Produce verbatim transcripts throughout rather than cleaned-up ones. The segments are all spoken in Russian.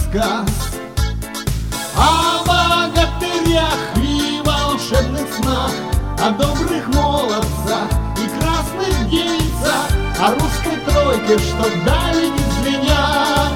рассказ о богатырях и волшебных снах, о добрых молодцах и красных девицах, о русской тройке, что вдали не звенят.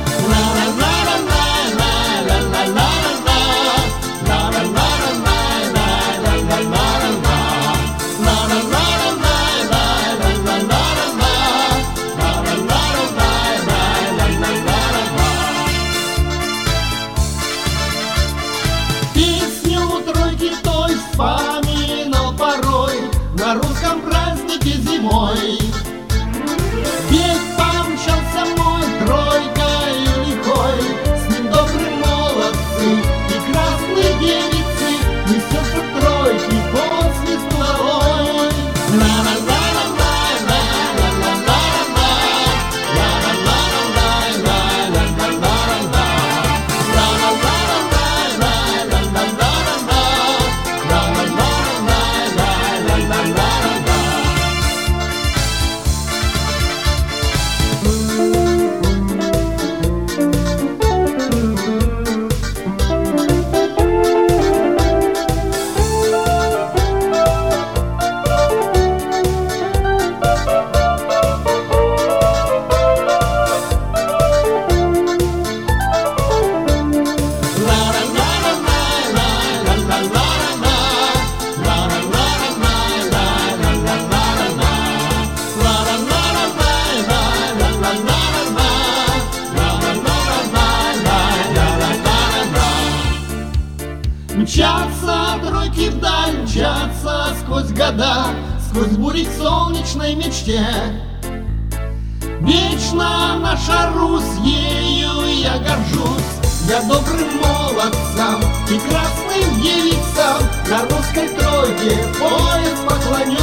Песню тройки той вспоминал порой на русском празднике зимой. Ведь помчался мой тройкой лихой, с ним добрые молодцы и красные девицы, несется тройки под свист лавой. Мчатся тройки вдаль, мчатся сквозь года, сквозь бури к солнечной мечте. Вечно наша Русь, ею я горжусь, я добрым молодцам и красным девицам на русской тройке пояс поклоню.